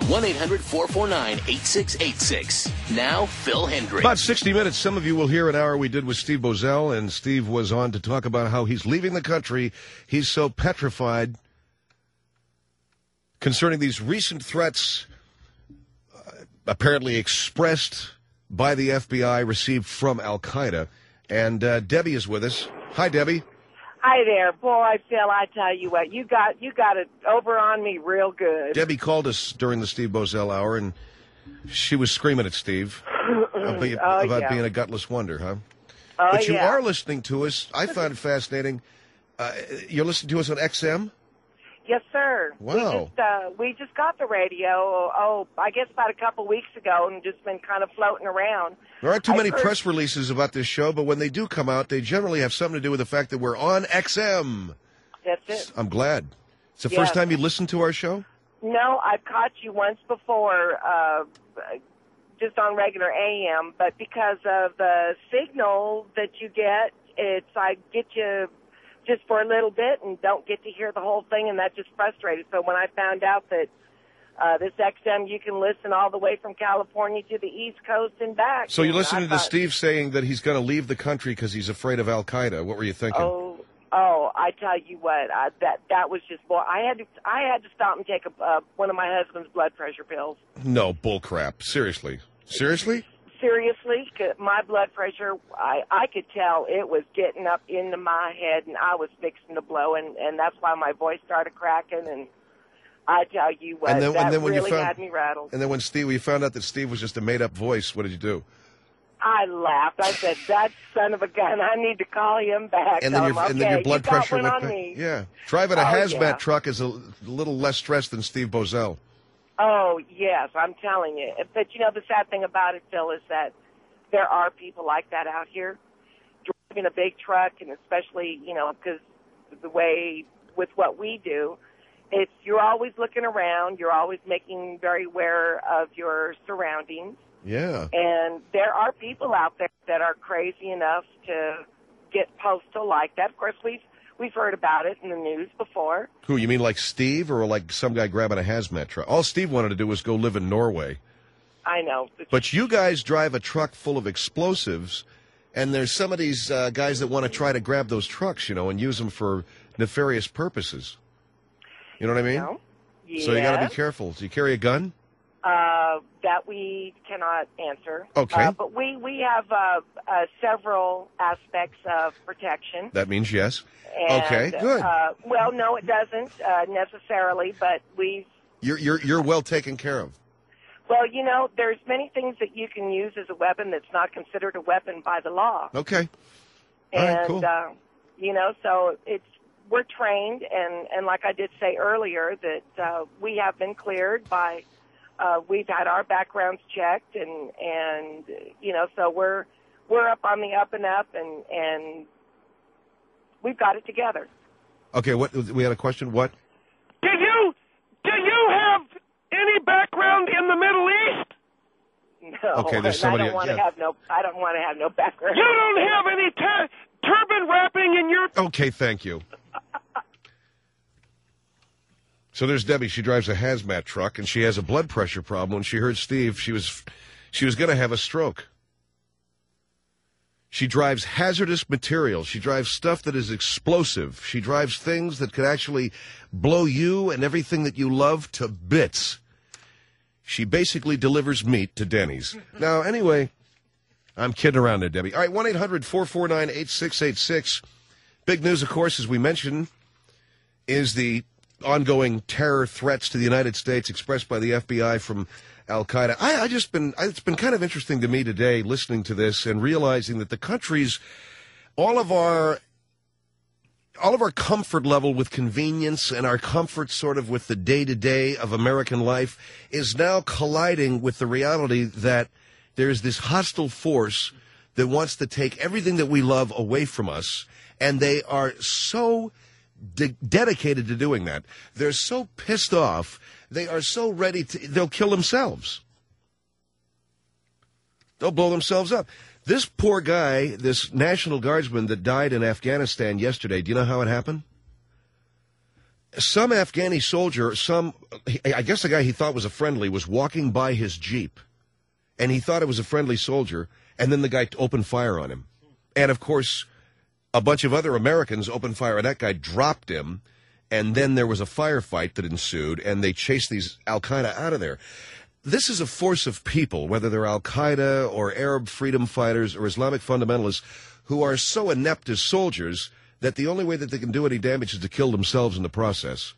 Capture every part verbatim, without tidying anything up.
one eight hundred four four nine eight six eight six. Now, Phil Hendricks. About sixty minutes. Some of you will hear an hour we did with Steve Boesel, and Steve was on to talk about how he's leaving the country. He's so petrified concerning these recent threats uh, apparently expressed by the F B I, received from Al-Qaeda. And uh, Debbie is with us. Hi, Debbie. Hi there. Boy, Phil, I tell you what, you got you got it over on me real good. Debbie called us during the Steve Boesel hour, and she was screaming at Steve about, oh, about yeah. being a gutless wonder, huh? Oh, but you yeah. are listening to us. I found it fascinating. Uh, you're listening to us on X M? Yes, sir. Wow. We just, uh, we just got the radio, oh, I guess about a couple weeks ago, and just been kind of floating around. There aren't too I've many heard... press releases about this show, but when they do come out, they generally have something to do with the fact that we're on X M. That's it. I'm glad. It's the yes. first time you listened to our show? No, I've caught you once before, uh, just on regular A M, but because of the signal that you get, it's I get you just for a little bit and don't get to hear the whole thing, and that just frustrated. So when I found out that uh, this X M, you can listen all the way from California to the East Coast and back. So you're and listening thought, to Steve saying that he's going to leave the country because he's afraid of Al-Qaeda. What were you thinking? Oh, oh, I tell you what, I, that that was just, boy, I had to, I had to stop and take a, uh, one of my husband's blood pressure pills. No, bull crap. Seriously. Seriously? Seriously, 'cause my blood pressure, I, I could tell it was getting up into my head, and I was fixing to blow, and, and that's why my voice started cracking, and I tell you what, And then, that and then when really you found, had me rattled. And then when Steve, when you found out that Steve was just a made-up voice, what did you do? I laughed. I said, that son of a gun, I need to call him back. And then, Tell your, him, and then your okay, blood you got pressure one went on back. me. Yeah. Driving a Oh, hazmat yeah. truck is a little less stress than Steve Boesel. Oh, yes, I'm telling you. But, you know, the sad thing about it, Phil, is that there are people like that out here driving a big truck, and especially, you know, because the way with what we do, it's you're always looking around. You're always making very aware of your surroundings. Yeah. And there are people out there that are crazy enough to get postal like that. Of course, we've, we've heard about it in the news before. Who, you mean like Steve or like some guy grabbing a hazmat truck? All Steve wanted to do was go live in Norway. I know. But you guys drive a truck full of explosives, and there's some of these uh, guys that want to try to grab those trucks, you know, and use them for nefarious purposes. You know what I mean? No. So you got to Yes. be careful. Do you carry a gun? Uh, that we cannot answer. Okay. Uh, but we, we have uh, uh, several aspects of protection. That means yes. And, Okay, good. Uh, well, no, it doesn't uh, necessarily, but we You're you're you're well taken care of. Well, you know, there's many things that you can use as a weapon that's not considered a weapon by the law. Okay. All and, right, cool. uh, you know, so it's, we're trained, and, and like I did say earlier, that uh, we have been cleared by, uh, we've had our backgrounds checked, and, and you know, so we're, we're up on the up and up, and, and we've got it together. Okay, what we had a question. What? Do you do you have any background in the Middle East? No, Okay, there's and somebody- I don't want to yeah. have no. I don't want to have no background. You don't have any tur- turban wrapping in your... Okay, thank you. So there's Debbie. She drives a hazmat truck, and she has a blood pressure problem. When she heard Steve, she was she was going to have a stroke. She drives hazardous material. She drives stuff that is explosive. She drives things that could actually blow you and everything that you love to bits. She basically delivers meat to Denny's. Now, anyway, I'm kidding around there, Debbie. All right, one eight hundred four four nine eight six eight six. Big news, of course, as we mentioned, is the ongoing terror threats to the United States expressed by the F B I from Al-Qaeda. I, I just been, it's been kind of interesting to me today listening to this and realizing that the country's, all of our, all of our comfort level with convenience and our comfort sort of with the day-to-day of American life is now colliding with the reality that there's this hostile force that wants to take everything that we love away from us, and they are so de- dedicated to doing that. They're so pissed off. They are so ready to, they'll kill themselves. They'll blow themselves up. This poor guy, this National Guardsman that died in Afghanistan yesterday, do you know how it happened? some Afghani soldier, some, I guess the guy he thought was a friendly, was walking by his Jeep, and he thought it was a friendly soldier, and then the guy opened fire on him. And, of course, a bunch of other Americans opened fire, and that guy dropped him, and then there was a firefight that ensued, and they chased these Al-Qaeda out of there. This is a force of people, whether they're Al-Qaeda or Arab freedom fighters or Islamic fundamentalists, who are so inept as soldiers that the only way that they can do any damage is to kill themselves in the process.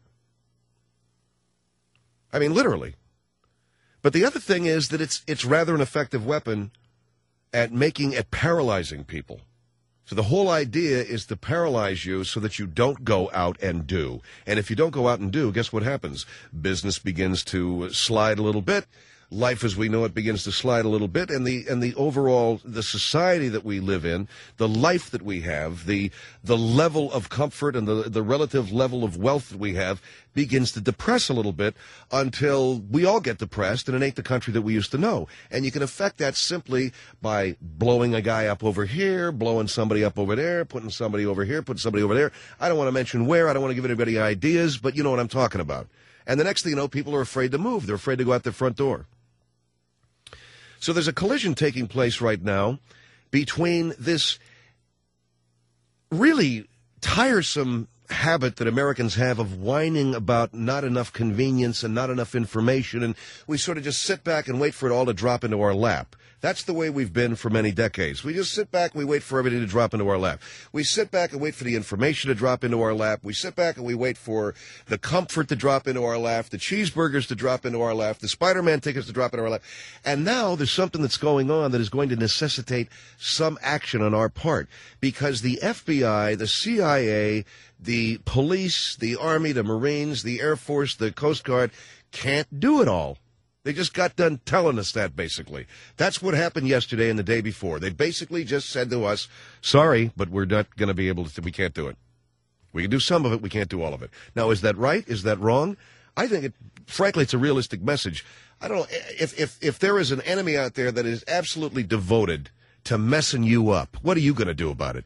I mean, literally. But the other thing is that it's it's rather an effective weapon at making, at paralyzing people. So the whole idea is to paralyze you so that you don't go out and do. And if you don't go out and do, guess what happens? Business begins to slide a little bit. Life as we know it begins to slide a little bit, and the and the overall, the society that we live in, the life that we have, the the level of comfort and the the relative level of wealth that we have begins to depress a little bit until we all get depressed, and it ain't the country that we used to know. And you can affect that simply by blowing a guy up over here, blowing somebody up over there, putting somebody over here, putting somebody over there. I don't want to mention where, I don't want to give anybody ideas, but you know what I'm talking about. And the next thing you know, people are afraid to move. They're afraid to go out their front door. So there's a collision taking place right now between this really tiresome habit that Americans have of whining about not enough convenience and not enough information, and we sort of just sit back and wait for it all to drop into our lap. That's the way we've been for many decades. We just sit back and we wait for everything to drop into our lap. We sit back and wait for the information to drop into our lap. We sit back and we wait for the comfort to drop into our lap, the cheeseburgers to drop into our lap, the Spider-Man tickets to drop into our lap. And now there's something that's going on that is going to necessitate some action on our part, because the F B I, the C I A, the police, the Army, the Marines, the Air Force, the Coast Guard can't do it all. They just got done telling us that, basically. That's what happened yesterday and the day before. They basically just said to us, sorry, but we're not going to be able to, we can't do it. We can do some of it, we can't do all of it. Now, is that right? Is that wrong? I think, it, frankly, it's a realistic message. I don't know, if, if, if there is an enemy out there that is absolutely devoted to messing you up, what are you going to do about it?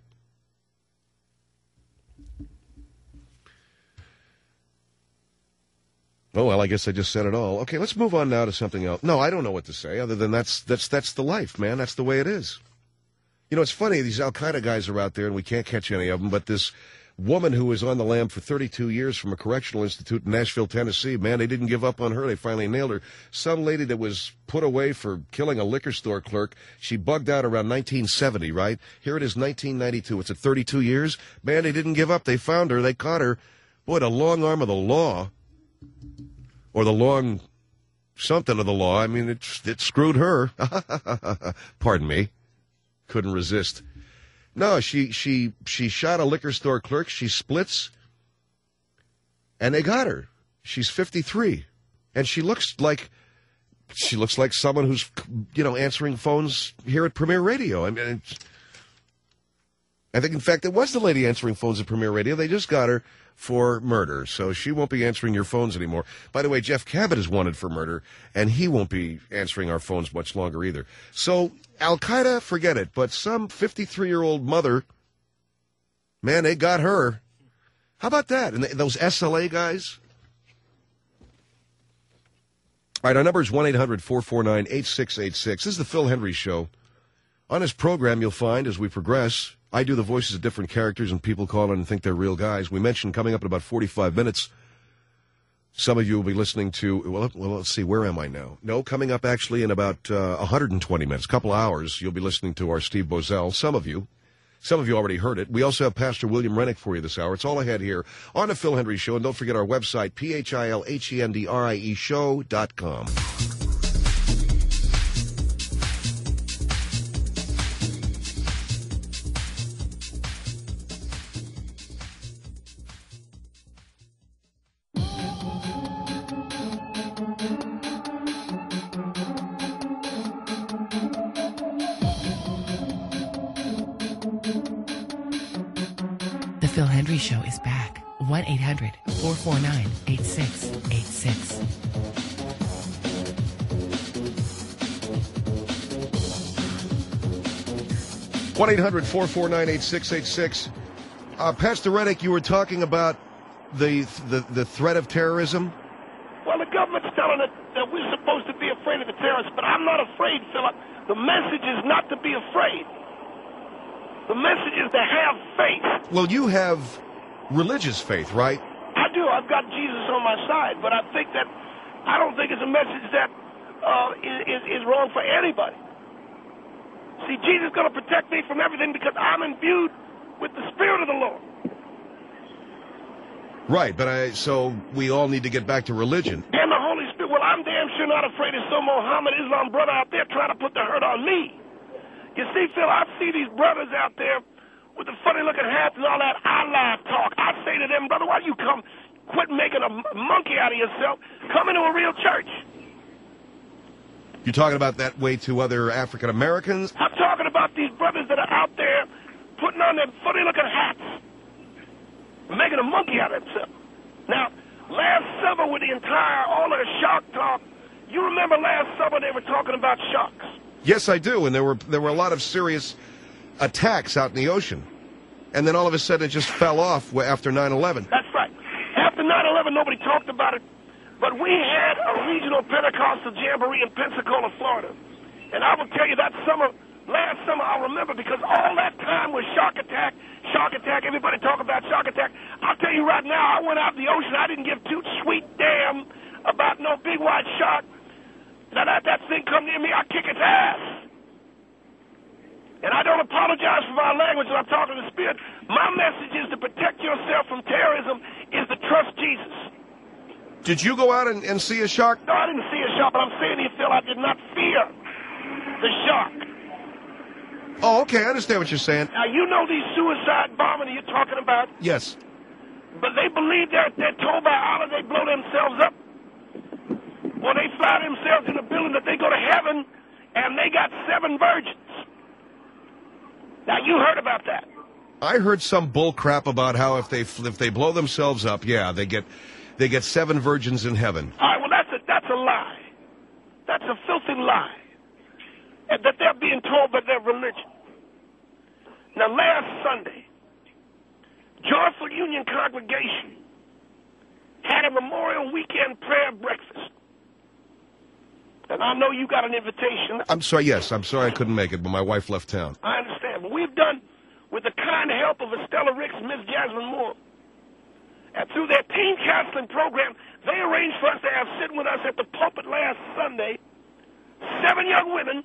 Oh, well, I guess I just said it all. Okay, let's move on now to something else. No, I don't know what to say other than that's that's that's the life, man. That's the way it is. You know, it's funny, these Al-Qaeda guys are out there, and we can't catch any of them, but this woman who was on the lam for thirty-two years from a correctional institute in Nashville, Tennessee, man, they didn't give up on her. They finally nailed her. Some lady that was put away for killing a liquor store clerk, she bugged out around nineteen seventy, right? Here it is, nineteen ninety-two. It's at thirty-two years. Man, they didn't give up. They found her. They caught her. Boy, the long arm of the law. Or the long something of the law. I mean, it, it screwed her. Pardon me. Couldn't resist. No, she, she, she shot a liquor store clerk. She splits. And they got her. She's fifty-three. And she looks like, she looks like someone who's, you know, answering phones here at Premier Radio. I mean, it's, I think, in fact, it was the lady answering phones at Premier Radio. They just got her for murder, so she won't be answering your phones anymore. By the way, Jeff Cabot is wanted for murder, and he won't be answering our phones much longer either. So, Al-Qaeda, forget it, but some fifty-three-year-old mother, man, they got her. How about that? And those S L A guys? All right, our number is one eight hundred four four nine eight six eight six. This is the Phil Hendry Show. On this program, you'll find, as we progress, I do the voices of different characters, and people call in and think they're real guys. We mentioned coming up in about forty-five minutes, some of you will be listening to, well, well let's see, where am I now? No, coming up actually in about uh, one hundred twenty minutes, a couple hours, you'll be listening to our Steve Bozell. Some of you. Some of you already heard it. We also have Pastor William Rennick for you this hour. It's all ahead here on the Phil Hendry Show. And don't forget our website, P H I L H E N D R I E show dot com. Phil Hendry Show is back. one eight hundred four four nine eight six eight six. one eight hundred four four nine eight six eight six. Uh, Pastor Rennick, you were talking about the the the threat of terrorism? Well, the government's telling us that we're supposed to be afraid of the terrorists, but I'm not afraid, Philip. The message is not to be afraid. The message is to have faith. Well, you have religious faith, right? I do. I've got Jesus on my side, but I think that I don't think it's a message that uh, is, is wrong for anybody. See, Jesus is going to protect me from everything because I'm imbued with the Spirit of the Lord. Right, but I so we all need to get back to religion. And the Holy Spirit. Well, I'm damn sure not afraid of some Mohammed Islam brother out there trying to put the hurt on me. You see, Phil, I see these brothers out there with the funny-looking hats and all that Allah talk. I say to them, brother, why you come? Quit making a monkey out of yourself. Come into a real church. You're talking about that way to other African Americans? I'm talking about these brothers that are out there putting on their funny-looking hats, making a monkey out of themselves. Now, last summer with the entire, all of the shark talk, you remember last summer they were talking about sharks. Yes, I do, and there were there were a lot of serious attacks out in the ocean. And then all of a sudden it just fell off after nine eleven. That's right. After nine eleven, nobody talked about it. But we had a regional Pentecostal jamboree in Pensacola, Florida. And I will tell you that summer, last summer, I'll remember because all that time was shark attack, shark attack, everybody talk about shark attack. I'll tell you right now, I went out in the ocean, I didn't give two sweet damn about no big white shark. Now that, that thing come near me, I kick its ass. And I don't apologize for my language when I'm talking to the Spirit. My message is to protect yourself from terrorism is to trust Jesus. Did you go out and, and see a shark? No, I didn't see a shark, but I'm saying to you, Phil, I did not fear the shark. Oh, okay, I understand what you're saying. Now, you know these suicide bombing that you're talking about? Yes. But they believe they're, they're told by Allah they blow themselves up. Or they fly themselves in a building that they go to heaven, and they got seven virgins. Now, you heard about that. I heard some bull crap about how if they if they blow themselves up, yeah, they get they get seven virgins in heaven. All right, well, that's a, that's a lie. That's a filthy lie. And that they're being told by their religion. Now, last Sunday, Joyful Union Congregation had a Memorial Weekend prayer breakfast. And I know you got an invitation. I'm sorry, yes, I'm sorry I couldn't make it, but my wife left town. I understand. But we've done, with the kind help of Estella Ricks and Miss Jasmine Moore, and through their teen counseling program, they arranged for us to have sitting with us at the pulpit last Sunday seven young women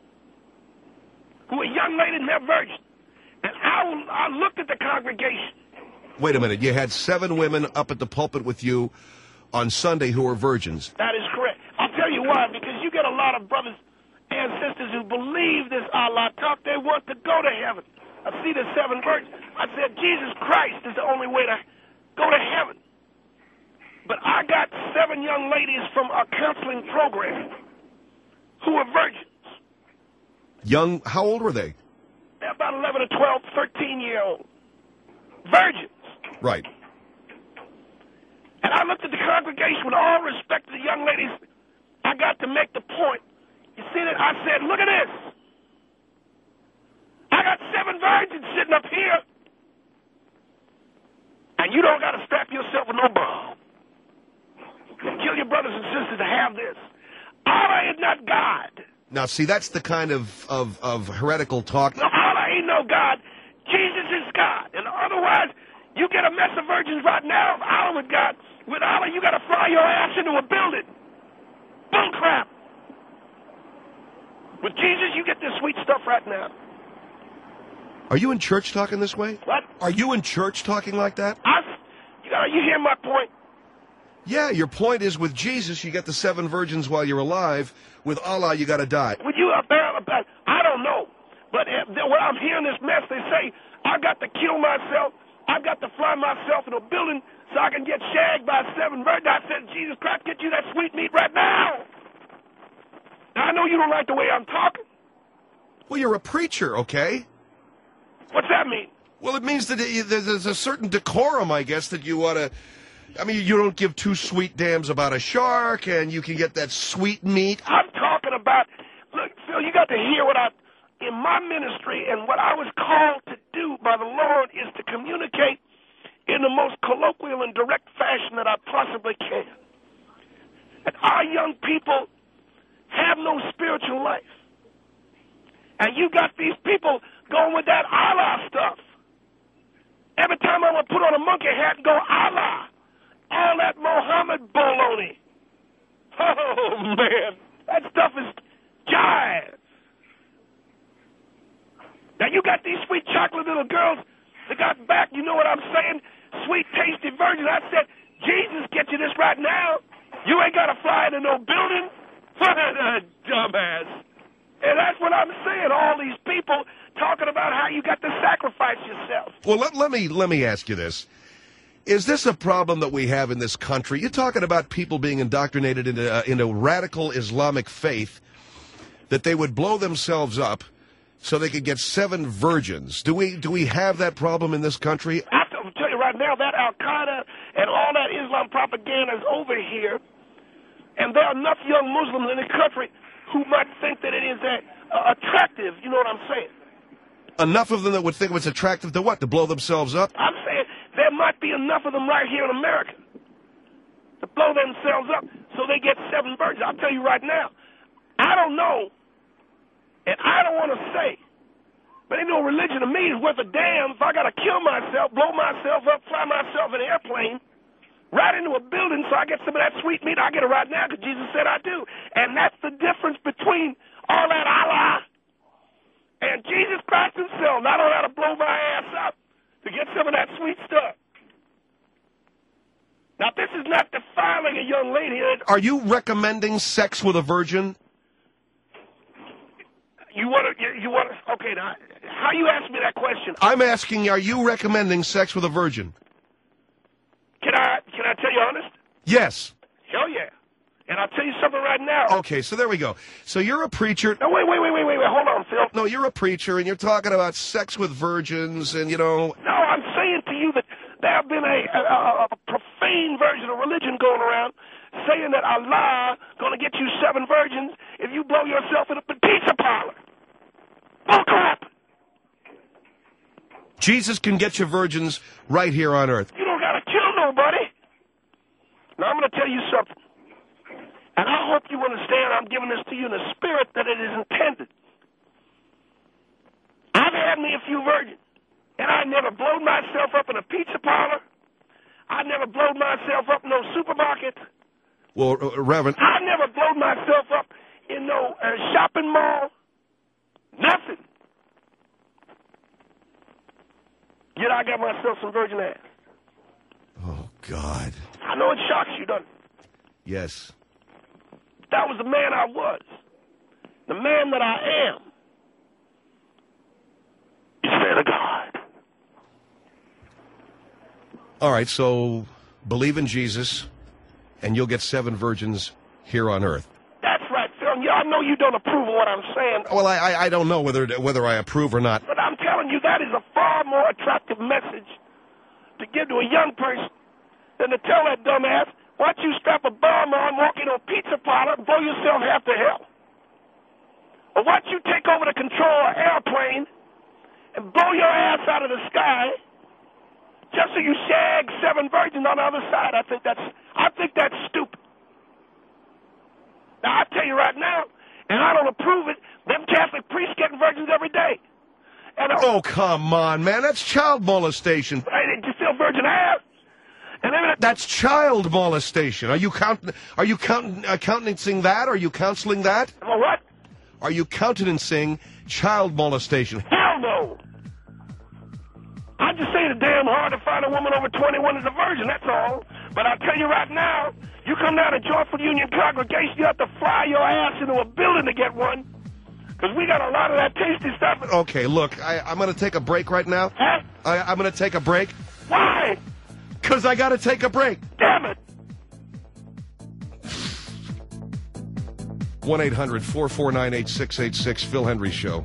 who are young ladies and they're virgins. And I, I looked at the congregation. Wait a minute, you had seven women up at the pulpit with you on Sunday who were virgins. That is correct. I'll tell you why, because you get a lot of brothers and sisters who believe this Allah talk. They want to go to heaven. I see the seven virgins. I said, Jesus Christ is the only way to go to heaven. But I got seven young ladies from our counseling program who are virgins. Young, how old were they? They're about eleven or twelve, thirteen year old. Virgins. Right. And I looked at the congregation with all respect to the young ladies. I got to make the point. You see that? I said, look at this. I got seven virgins sitting up here. And you don't got to strap yourself with no bomb. Kill your brothers and sisters to have this. Allah is not God. Now, see, that's the kind of, of, of heretical talk. No, Allah ain't no God. Jesus is God. And otherwise, you get a mess of virgins right now. If Allah was God, with Allah, you got to fly your ass into a building. Bull crap. With Jesus, you get this sweet stuff right now. Are you in church talking this way? What? Are you in church talking like that? I, you, got, you hear my point? Yeah, your point is with Jesus, you get the seven virgins while you're alive. With Allah, you got to die. Would you about, about I don't know. But uh, when I'm hearing this mess, they say, I got to kill myself. I got to fly myself in a building so I can get shagged by seven virgins. I said, Jesus Christ, get you that sweet meat right now. Now, I know you don't like the way I'm talking. Well, you're a preacher, okay? What's that mean? Well, it means that there's a certain decorum, I guess, that you ought to... I mean, you don't give two sweet dams about a shark, and you can get that sweet meat. I'm talking about... Look, Phil, you got to hear what I... In my ministry and what I was called to do by the Lord is to communicate in the most colloquial and direct fashion that I possibly can. And our young people have no spiritual life. And you got these people going with that Allah stuff. Every time I want to put on a monkey hat and go Allah, all that Mohammed baloney. Oh, man, that stuff is jive. Now, you got these sweet chocolate little girls that got back, you know what I'm saying? Sweet, tasty virgin. I said, Jesus, get you this right now. You ain't got to fly into no building. What a dumbass. And that's what I'm saying. All these people talking about how you got to sacrifice yourself. Well, let, let me let me ask you this. Is this a problem that we have in this country? You're talking about people being indoctrinated into, uh, into radical Islamic faith, that they would blow themselves up so they could get seven virgins. Do we do we have that problem in this country? I have to tell you right now, that Al-Qaeda and all that Islam propaganda is over here, and there are enough young Muslims in the country who might think that it is that, uh, attractive, you know what I'm saying? Enough of them that would think it was attractive to what? To blow themselves up? I'm saying there might be enough of them right here in America to blow themselves up so they get seven virgins. I'll tell you right now, I don't know, and I don't want to say, but ain't no religion to me is worth a damn if I got to kill myself, blow myself up, fly myself in an airplane, right into a building so I get some of that sweet meat. I get it right now because Jesus said I do. And that's the difference between all that Allah and Jesus Christ himself. I don't know how to blow my ass up to get some of that sweet stuff. Now, this is not defiling a young lady. Are you recommending sex with a virgin? You want to, you, you want to, okay, now, how you ask me that question? I'm asking, are you recommending sex with a virgin? Can I, can I tell you honest? Yes. Hell yeah. And I'll tell you something right now. Okay, so there we go. So you're a preacher. No, wait, wait, wait, wait, wait, wait. Hold on, Phil. No, you're a preacher, and you're talking about sex with virgins, and, you know... No, I'm saying to you that there have been a, a, a profane version of religion going around saying that Allah going to get you seven virgins if you blow yourself in a pizza parlor. Bull crap. Jesus can get you virgins right here on earth. You don't got to kill nobody. Now, I'm going to tell you something. And I hope you understand I'm giving this to you in the spirit that it is intended. I've had me a few virgins, and I never blowed myself up in a pizza parlor. I never blowed myself up in no supermarket. Well, uh, Reverend... I never blowed myself up in no uh, shopping mall. Nothing. Yet I got myself some virgin ass. Oh, God. I know it shocks you, doesn't it? Yes. That was the man I was. The man that I am. Is man of God. All right, so believe in Jesus, and you'll get seven virgins here on earth. That's right, Phil. Yeah, I know you don't approve of what I'm saying. Well, I, I, I don't know whether whether I approve or not. But I'm telling you, that is a far more attractive message to give to a young person than to tell that dumbass, why don't you strap a bomb on, walk into a pizza parlor, and blow yourself half to hell? Or why don't you take over the control of an airplane and blow your ass out of the sky just so you shag seven virgins on the other side? I think that's I think that's stupid. Now, I tell you right now, and I don't approve it, them Catholic priests getting virgins every day. And uh, Oh, come on, man. That's child molestation. Hey, did you feel virgin ass? And then, That's child molestation. Are you count? Are you count, uh, countenancing that? Are you counseling that? well, what? Are you countenancing child molestation? Hell no. I just say it's damn hard to find a woman over twenty-one as a virgin, that's all. But I'll tell you right now, you come down to Joyful Union Congregation, you have to fly your ass into a building to get one. Because we got a lot of that tasty stuff. Okay, look, I, I'm going to take a break right now. Huh? I, I'm going to take a break Why? because I got to take a break. Damn it. one eight hundred four four nine eight six eight six, Phil Hendry Show.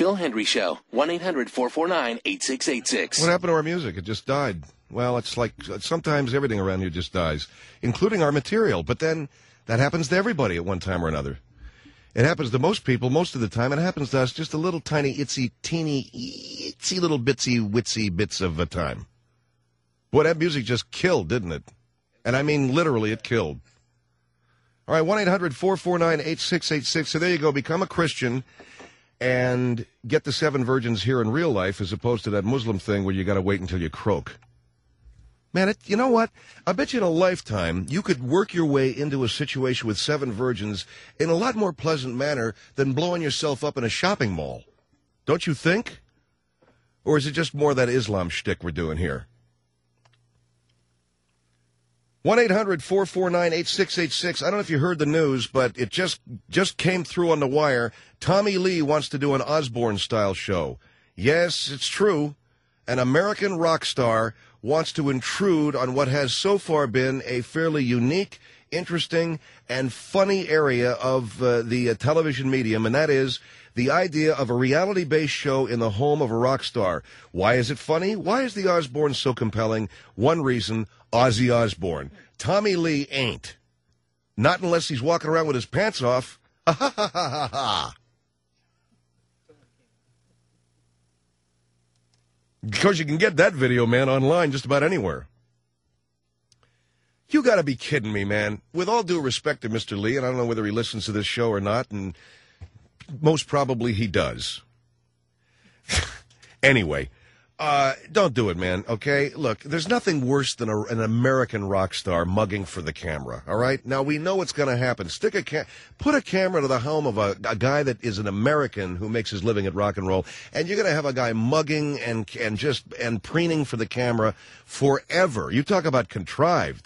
Phil Hendry Show. one eight hundred four four nine eight six eight six. What happened to our music? It just died. Well, it's like sometimes everything around here just dies, including our material. But then that happens to everybody at one time or another. It happens to most people most of the time. It happens to us just a little tiny, itsy, teeny, itsy little bitsy, witsy bits of a time. Boy, that music just killed, didn't it? And I mean literally it killed. All right, one eight hundred four four nine eight six eight six. So there you go. Become a Christian and get the seven virgins here in real life as opposed to that Muslim thing where you got to wait until you croak. Man, it, you know what? I bet you in a lifetime you could work your way into a situation with seven virgins in a lot more pleasant manner than blowing yourself up in a shopping mall. Don't you think? Or is it just more that Islam shtick we're doing here? one eight hundred four four nine eight six eight six. I don't know if you heard the news, but it just just came through on the wire. Tommy Lee wants to do an Osbourne-style show. Yes, it's true. An American rock star wants to intrude on what has so far been a fairly unique, interesting, and funny area of uh, the uh, television medium, and that is the idea of a reality-based show in the home of a rock star. Why is it funny? Why is the Osbourne so compelling? One reason, Ozzy Osbourne. Tommy Lee ain't. Not unless he's walking around with his pants off. Ha ha ha ha ha. Because you can get that video, man, online just about anywhere. You got to be kidding me, man. With all due respect to Mister Lee, and I don't know whether he listens to this show or not, and most probably he does. Anyway, uh, don't do it, man, okay? Look, there's nothing worse than a, an American rock star mugging for the camera, all right? Now, we know what's going to happen. Stick a ca- Put a camera to the home of a, a guy that is an American who makes his living at rock and roll, and you're going to have a guy mugging and and just and preening for the camera forever. You talk about contrived.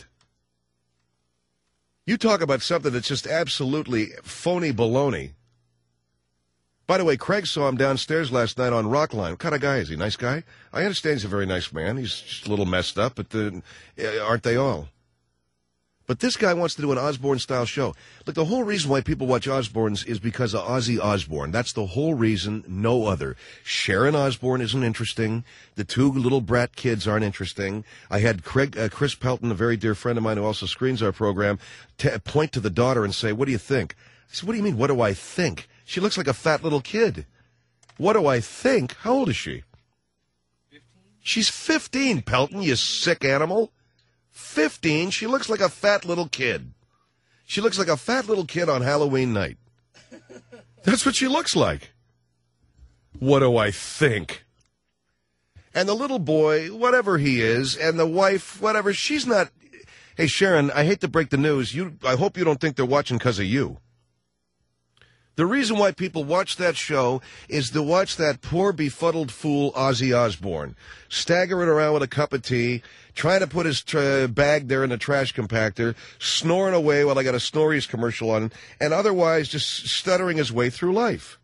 You talk about something that's just absolutely phony baloney. By the way, Craig saw him downstairs last night on Rockline. What kind of guy is he? Nice guy? I understand he's a very nice man. He's just a little messed up, but the, aren't they all? But this guy wants to do an Osbourne-style show. Look, the whole reason why people watch Osbournes is because of Ozzy Osbourne. That's the whole reason, no other. Sharon Osbourne isn't interesting. The two little brat kids aren't interesting. I had Craig, uh, Chris Pelton, a very dear friend of mine who also screens our program, t- point to the daughter and say, "What do you think?" I said, "What do you mean, what do I think? She looks like a fat little kid." What do I think? How old is she? fifteen. She's fifteen, Pelton, you sick animal. fifteen, she looks like a fat little kid. She looks like a fat little kid on Halloween night. That's what she looks like. What do I think? And the little boy, whatever he is, and the wife, whatever, she's not... Hey, Sharon, I hate to break the news. You, I hope you don't think they're watching because of you. The reason why people watch that show is to watch that poor, befuddled fool Ozzy Osbourne staggering around with a cup of tea, trying to put his tra- bag there in the trash compactor, snoring away while I got a Snorri's commercial on, and otherwise just stuttering his way through life.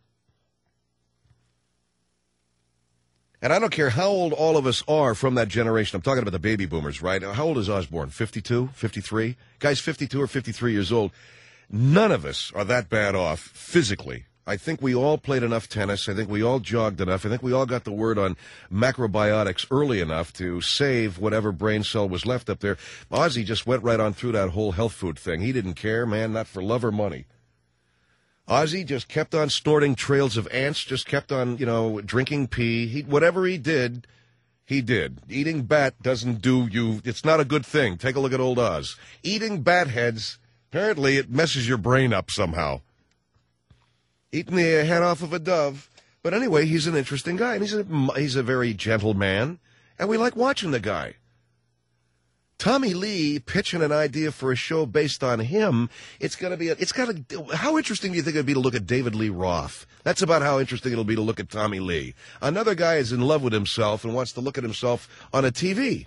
And I don't care how old all of us are from that generation. I'm talking about the baby boomers, right? How old is Osbourne? fifty-two? fifty-three? Guy's fifty-two or fifty-three years old. None of us are that bad off physically. I think we all played enough tennis. I think we all jogged enough. I think we all got the word on macrobiotics early enough to save whatever brain cell was left up there. Ozzy just went right on through that whole health food thing. He didn't care, man, not for love or money. Ozzy just kept on snorting trails of ants, just kept on, you know, drinking pee. He, whatever he did, he did. Eating bat doesn't do you. It's not a good thing. Take a look at old Oz. Eating bat heads, apparently it messes your brain up somehow. Eating the head off of a dove. But anyway, he's an interesting guy, and he's a, he's a very gentle man, and we like watching the guy. Tommy Lee pitching an idea for a show based on him, it's going to be, a, it's got to, how interesting do you think it would be to look at David Lee Roth? That's about how interesting it'll be to look at Tommy Lee. Another guy is in love with himself and wants to look at himself on a T V.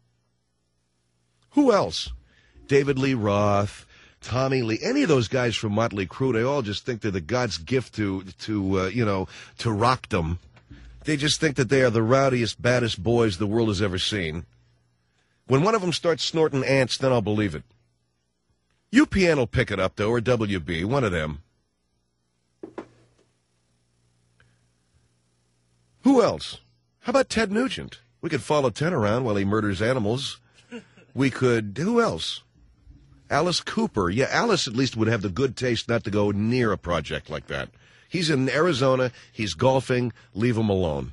Who else? David Lee Roth, Tommy Lee, any of those guys from Motley Crue, they all just think they're the God's gift to, to uh, you know, to rockdom. They just think that they are the rowdiest, baddest boys the world has ever seen. When one of them starts snorting ants, then I'll believe it. U P N will pick it up, though, or W B, one of them. Who else? How about Ted Nugent? We could follow Ted around while he murders animals. We could, who else? Alice Cooper. Yeah, Alice at least would have the good taste not to go near a project like that. He's in Arizona. He's golfing. Leave him alone.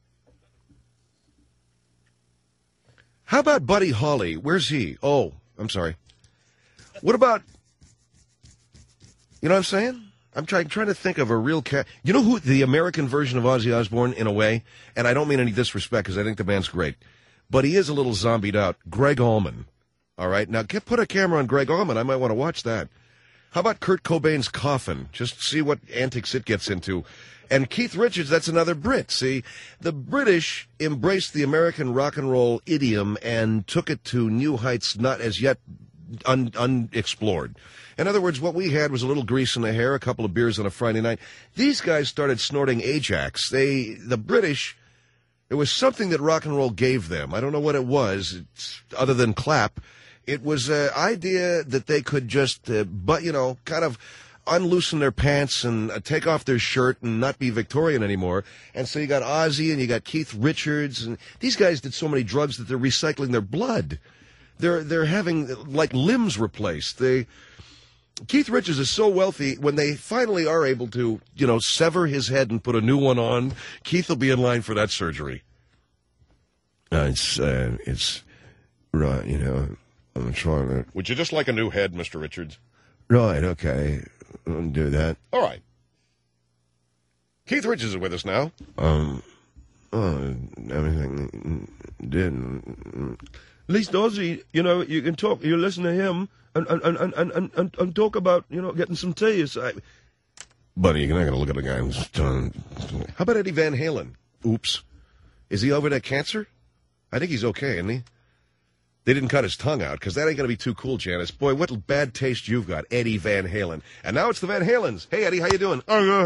How about Buddy Holly? Where's he? Oh, I'm sorry. What about, you know what I'm saying? I'm trying trying to think of a real cat. You know who the American version of Ozzy Osbourne, in a way, and I don't mean any disrespect because I think the band's great, but he is a little zombied out. Greg Allman. All right, now get, put a camera on Greg Allman. I might want to watch that. How about Kurt Cobain's coffin? Just see what antics it gets into. And Keith Richards, that's another Brit. See, the British embraced the American rock and roll idiom and took it to new heights not as yet un, unexplored. In other words, what we had was a little grease in the hair, a couple of beers on a Friday night. These guys started snorting Ajax. They, the British, it was something that rock and roll gave them. I don't know what it was, it's, other than clap. It was an idea that they could just, uh, but you know, kind of unloosen their pants and uh, take off their shirt and not be Victorian anymore. And so you got Ozzy and you got Keith Richards, and these guys did so many drugs that they're recycling their blood. They're they're having like limbs replaced. They Keith Richards is so wealthy, when they finally are able to, you know, sever his head and put a new one on, Keith will be in line for that surgery. Uh, it's uh, it's right, you know. I'm trying to. Would you just like a new head, Mister Richards? Right, okay. I'll do that. All right. Keith Richards is with us now. Um, oh, everything didn't. At least Ozzy, you know, you can talk, you listen to him and and, and, and, and, and talk about, you know, getting some tea. I... Buddy, you're not going to look at a guy who's done. How about Eddie Van Halen? Oops. Is he over that cancer? I think he's okay, isn't he? They didn't cut his tongue out, because that ain't going to be too cool, Janice. Boy, what bad taste you've got, Eddie Van Halen. And now it's the Van Halens. Hey, Eddie, how you doing?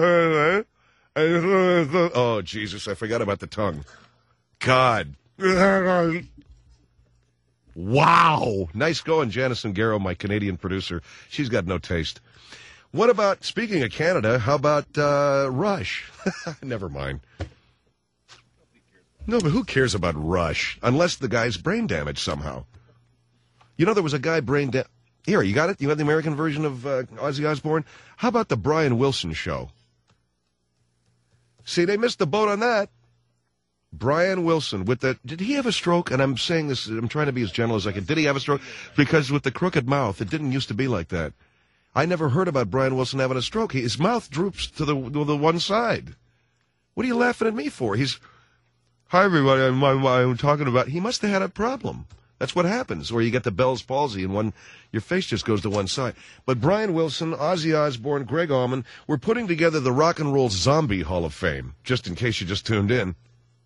Oh, Jesus, I forgot about the tongue. God. Wow. Nice going, Janice and Garrow, my Canadian producer. She's got no taste. What about, speaking of Canada, how about uh, Rush? Never mind. No, but who cares about Rush? Unless the guy's brain damaged somehow. You know, there was a guy brain damaged. Here, you got it? You got the American version of uh, Ozzy Osbourne? How about the Brian Wilson show? See, they missed the boat on that. Brian Wilson, with the, did he have a stroke? And I'm saying this, I'm trying to be as gentle as I can. Did he have a stroke? Because with the crooked mouth, it didn't used to be like that. I never heard about Brian Wilson having a stroke. He, his mouth droops to the, to the one side. What are you laughing at me for? He's, hi, everybody, I'm, I'm, I'm talking about, he must have had a problem. That's what happens. Or you get the Bell's palsy and one, your face just goes to one side. But Brian Wilson, Ozzy Osbourne, Greg Allman, we're putting together the Rock and Roll Zombie Hall of Fame, just in case you just tuned in.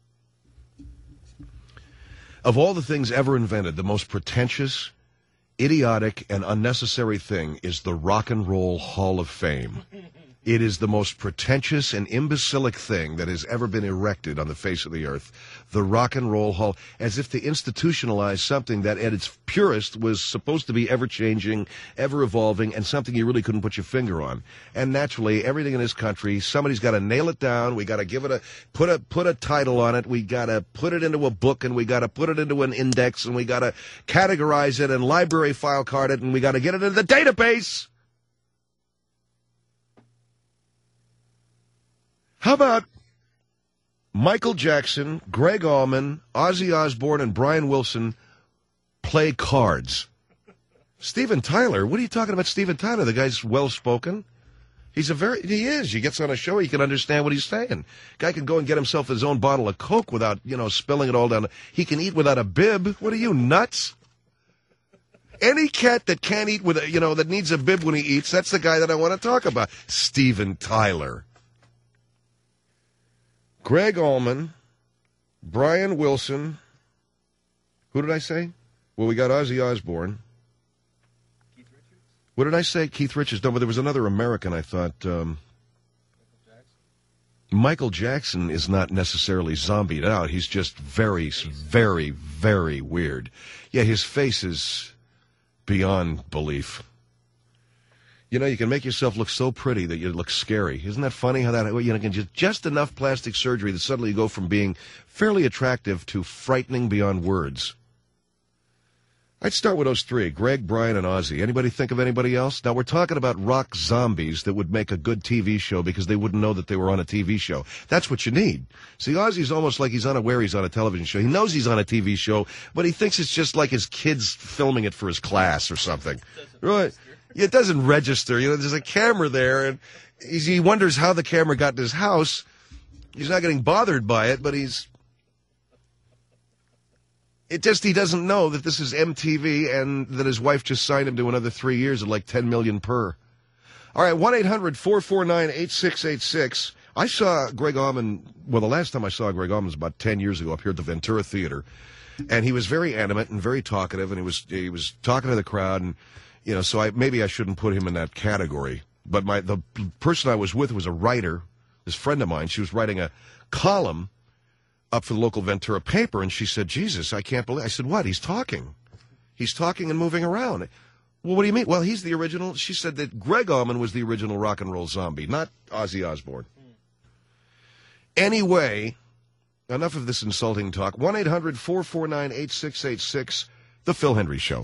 Of all the things ever invented, the most pretentious, idiotic, and unnecessary thing is the Rock and Roll Hall of Fame. It is the most pretentious and imbecilic thing that has ever been erected on the face of the earth. The Rock and Roll Hall, as if to institutionalize something that at its purest was supposed to be ever-changing, ever-evolving, and something you really couldn't put your finger on. And naturally, everything in this country, somebody's got to nail it down. We got to give it a, put a, put a title on it. We got to put it into a book, and we got to put it into an index, and we got to categorize it and library file card it, and we got to get it into the database. How about Michael Jackson, Greg Allman, Ozzy Osbourne, and Brian Wilson play cards? Steven Tyler, what are you talking about Steven Tyler? The guy's well-spoken. He's a very, he is. He gets on a show, he can understand what he's saying. Guy can go and get himself his own bottle of Coke without, you know, spilling it all down. He can eat without a bib. What are you, nuts? Any cat that can't eat with a, you know, that needs a bib when he eats, that's the guy that I want to talk about. Steven Tyler. Greg Allman, Brian Wilson, who did I say? Well, we got Ozzy Osbourne. Keith Richards? What did I say? Keith Richards. No, but there was another American, I thought. Um, Michael Jackson? Michael Jackson is not necessarily zombied out. He's just very, very, very weird. Yeah, his face is beyond belief. You know, you can make yourself look so pretty that you look scary. Isn't that funny how that, you know, can just, just enough plastic surgery that suddenly you go from being fairly attractive to frightening beyond words. I'd start with those three, Greg, Brian, and Ozzy. Anybody think of anybody else? Now, we're talking about rock zombies that would make a good T V show because they wouldn't know that they were on a T V show. That's what you need. See, Ozzy's almost like he's unaware he's on a television show. He knows he's on a T V show, but he thinks it's just like his kids filming it for his class or something. Right. It doesn't register. You know, there's a camera there, and he's, he wonders how the camera got in his house. He's not getting bothered by it, but he's... It just, he doesn't know that this is M T V and that his wife just signed him to another three years at like ten million per. All right, one eight hundred four four nine eight six eight six. I saw Greg Allman, well, the last time I saw Greg Allman was about ten years ago up here at the Ventura Theater. And he was very animate and very talkative, and he was he was talking to the crowd, and, you know, so I maybe I shouldn't put him in that category. But my the person I was with was a writer, this friend of mine. She was writing a column up for the local Ventura paper, and she said, Jesus, I can't believe... I said, what? He's talking. He's talking and moving around. Well, what do you mean? Well, he's the original... She said that Greg Allman was the original rock and roll zombie, not Ozzy Osbourne. Anyway, enough of this insulting talk. one eight hundred four four nine eight six eight six, The Phil Hendry Show.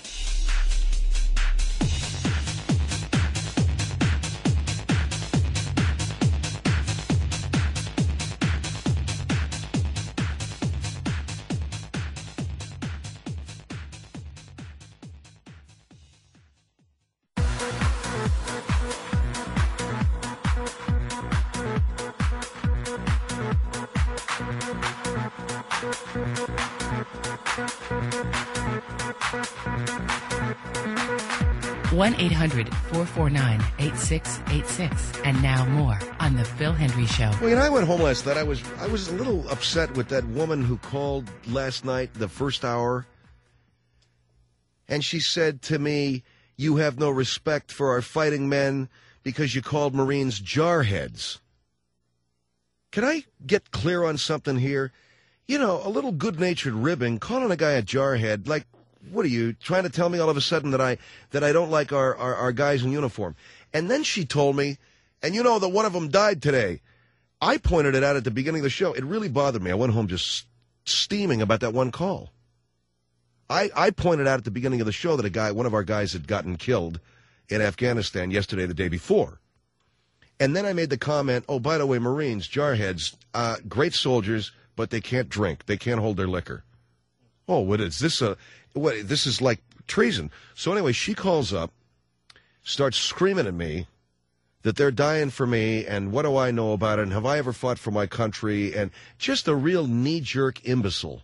one eight hundred four four nine eight six eight six. And now more on The Phil Hendry Show. Well, you know, I went home last night. I was I was a little upset with that woman who called last night, the first hour. And she said to me, you have no respect for our fighting men because you called Marines jarheads. Can I get clear on something here? You know, a little good-natured ribbing, calling a guy a jarhead, like, what are you, trying to tell me all of a sudden that I that I don't like our, our, our guys in uniform? And then she told me, and you know that one of them died today. I pointed it out at the beginning of the show. It really bothered me. I went home just steaming about that one call. I, I pointed out at the beginning of the show that a guy, one of our guys had gotten killed in Afghanistan yesterday, the day before. And then I made the comment, oh, by the way, Marines, jarheads, uh, great soldiers, but they can't drink. They can't hold their liquor. Oh, what is this? A, what, this is like treason. So anyway, she calls up, starts screaming at me that they're dying for me, and what do I know about it, and have I ever fought for my country, and just a real knee-jerk imbecile.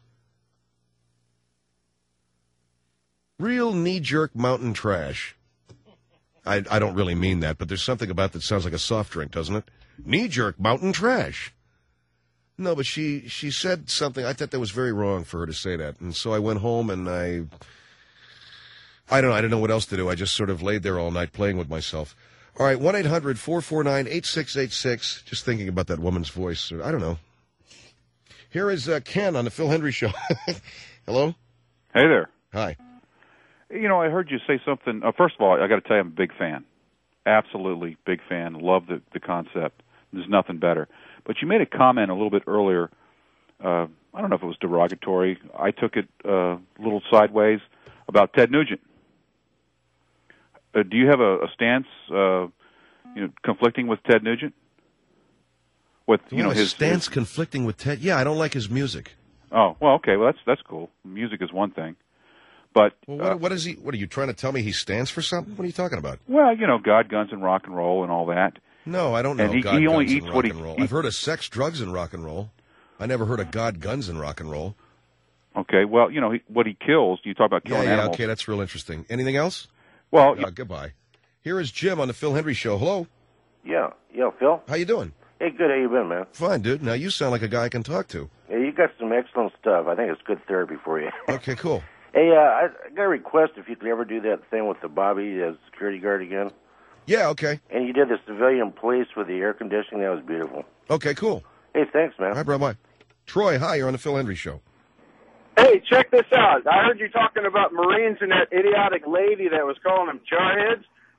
Real knee-jerk mountain trash. I, I don't really mean that, but there's something about that sounds like a soft drink, doesn't it? Knee-jerk mountain trash. No, but she, she said something. I thought that was very wrong for her to say that. And so I went home and I, I don't know, I didn't know what else to do. I just sort of laid there all night playing with myself. All right, one eight hundred four four nine eight six eight six. Just thinking about that woman's voice. I don't know. Here is uh, Ken on the Phil Hendry Show. Hello? Hey there. Hi. You know, I heard you say something. Uh, first of all, I got to tell you, I'm a big fan. Absolutely big fan. Love the, the concept. There's nothing better. But you made a comment a little bit earlier. Uh, I don't know if it was derogatory. I took it uh, a little sideways about Ted Nugent. Uh, do you have a, a stance, uh, you know, conflicting with Ted Nugent? With you well, know his stance his... conflicting with Ted. Yeah, I don't like his music. Oh well, okay. Well, that's that's cool. Music is one thing, but well, what, uh, what is he? What are you trying to tell me? He stands for something? What are you talking about? Well, you know, God, guns, and rock and roll, and all that. No, I don't know. And he, God, he only guns, eats and what rock he. and roll. He, I've heard of sex, drugs, and rock and roll. I never heard of God, guns, and rock and roll. Okay, well, you know he, what he kills. You talk about killing yeah, yeah, animals. Okay, that's real interesting. Anything else? Well, uh, you, goodbye. Here is Jim on the Phil Hendry Show. Hello. Yeah, yeah, Phil. How you doing? Hey, good. How you been, man? Fine, dude. Now you sound like a guy I can talk to. Yeah, you got some excellent stuff. I think it's good therapy for you. Okay, cool. Hey, uh, I, I got a request if you could ever do that thing with the Bobby as security guard again. Yeah, okay. And you did the civilian police with the air conditioning. That was beautiful. Okay, cool. Hey, thanks, man. Hi, bro. Bye. Troy, hi. You're on the Phil Hendry Show. Hey, check this out. I heard you talking about Marines and that idiotic lady that was calling them jarheads.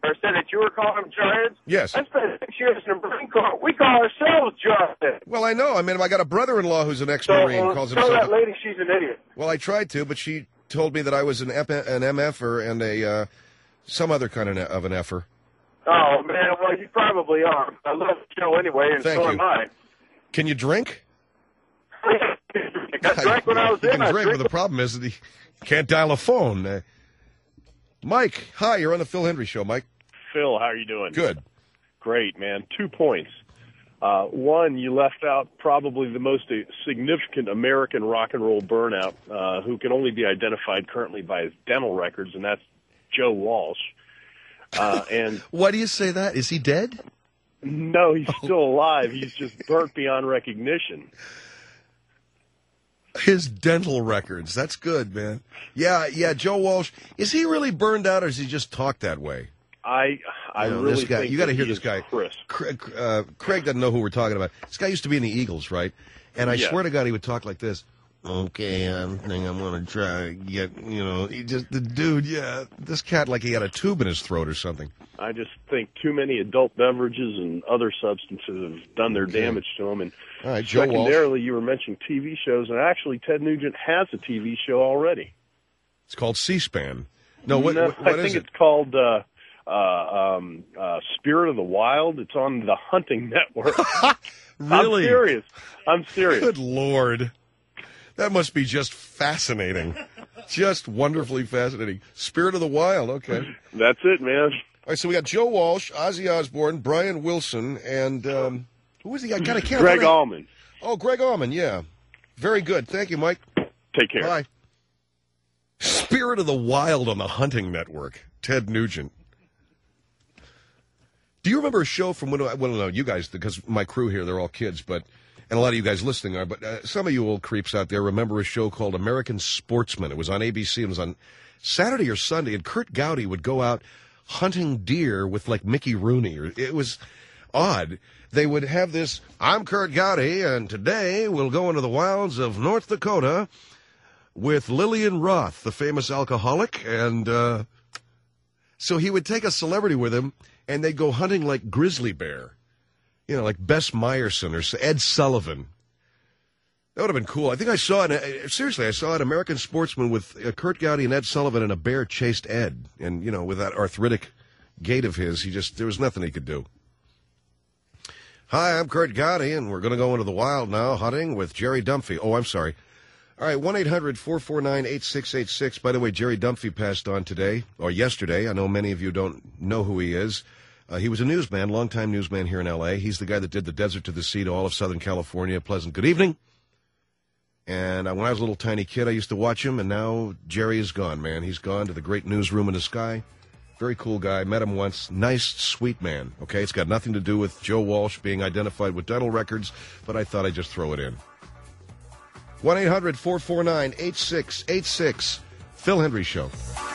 or said that you were calling them jarheads. Yes. I spent six years in the Marine Corps. We call ourselves jarheads. Well, I know. I mean, I got a brother-in-law who's an So ex-Marine. uh, calls tell himself. that lady she's an idiot. Well, I tried to, but she told me that I was an, F- an M F-er and a uh, some other kind of, of an F-er. Oh, man, well, you probably are. I love the show anyway, and Thank so you. am I. Can you drink? I drank when I was you in. can I drink, drink but the problem is that he can't dial a phone. Uh, Mike, hi, you're on the Phil Hendry Show, Mike. Phil, how are you doing? Good. Great, man. Two points. Uh, one, you left out probably the most uh, significant American rock and roll burnout, uh, who can only be identified currently by his dental records, and that's Joe Walsh. Uh, and Why do you say that? Is he dead? no, he's still alive. He's just burnt beyond recognition. His dental records. That's good, man. Yeah, yeah, Joe Walsh. Is he really burned out, or does he just talk that way? I I You know, really this guy, think you got to that hear he this is guy. crisp. Craig, uh, Craig doesn't know who we're talking about. This guy used to be in the Eagles, right? And I Yeah. swear to God, he would talk like this. Okay, I think I'm going to try to get, you know, he just, the dude, yeah, this cat like he had a tube in his throat or something. I just think too many adult beverages and other substances have done their Okay. damage to him. And All right, Joe Walsh. secondarily, you were mentioning T V shows, and actually Ted Nugent has a T V show already. It's called C-SPAN. No, what, No, what, what I is think it? it's called uh, uh, um, uh, Spirit of the Wild. It's on the Hunting Network. Really? I'm serious. I'm serious. Good Lord. That must be just fascinating. Just wonderfully fascinating. Spirit of the Wild, okay. That's it, man. All right, so we got Joe Walsh, Ozzy Osbourne, Brian Wilson, and um, who was the guy? God, I can't Greg remember. Allman. Oh, Greg Allman, yeah. Very good. Thank you, Mike. Take care. Bye. Spirit of the Wild on the Hunting Network. Ted Nugent. Do you remember a show from when, well, no, you guys, because my crew here, they're all kids, but, and a lot of you guys listening are, but uh, some of you old creeps out there remember a show called American Sportsman. It was on A B C. It was on Saturday or Sunday, and Kurt Gowdy would go out hunting deer with, like, Mickey Rooney. Or it was odd. They would have this, I'm Kurt Gowdy, and today we'll go into the wilds of North Dakota with Lillian Roth, the famous alcoholic, and uh, so he would take a celebrity with him, and they'd go hunting like grizzly bear, you know, like Bess Meyerson or Ed Sullivan. That would have been cool. I think I saw it, uh, seriously, I saw an American Sportsman with uh, Kurt Gowdy and Ed Sullivan, and a bear chased Ed, and, you know, with that arthritic gait of his, he just, there was nothing he could do. Hi, I'm Kurt Gowdy, and we're going to go into the wild now, hunting with Jerry Dunphy. Oh, I'm sorry. All right, one eight hundred four four nine eight six eight six. By the way, Jerry Dunphy passed on today, or yesterday. I know many of you don't know who he is. Uh, he was a newsman, longtime newsman here in L A. He's the guy that did the Desert to the Sea to all of Southern California. Pleasant good evening. And uh, when I was a little tiny kid, I used to watch him, and now Jerry is gone, man. He's gone to the great newsroom in the sky. Very cool guy. Met him once. Nice, sweet man. Okay, it's got nothing to do with Joe Walsh being identified with dental records, but I thought I'd just throw it in. one eight hundred four four nine eight six eight six. Phil Hendry Show.